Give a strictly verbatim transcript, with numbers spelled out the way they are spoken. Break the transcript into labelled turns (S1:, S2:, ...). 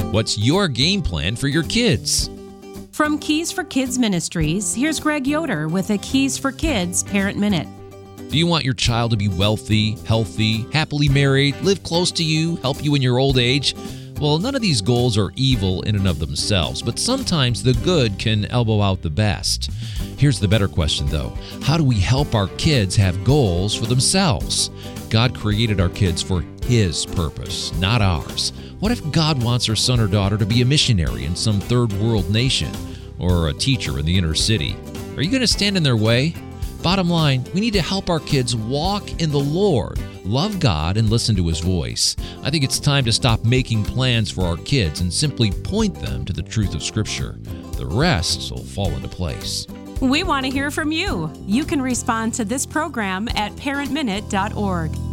S1: What's your game plan for your kids?
S2: From Keys for Kids Ministries, here's Greg Yoder with a Keys for Kids Parent Minute.
S1: Do you want your child to be wealthy, healthy, happily married, live close to you, help you in your old age? Well, none of these goals are evil in and of themselves, but sometimes the good can elbow out the best. Here's the better question, though. How do we help our kids have goals for themselves? God created our kids for His purpose, not ours. What if God wants our son or daughter to be a missionary in some third world nation or a teacher in the inner city? Are you going to stand in their way? Bottom line, we need to help our kids walk in the Lord, love God, and listen to His voice. I think it's time to stop making plans for our kids and simply point them to the truth of Scripture. The rest will fall into place.
S2: We want to hear from you. You can respond to this program at parent minute dot org.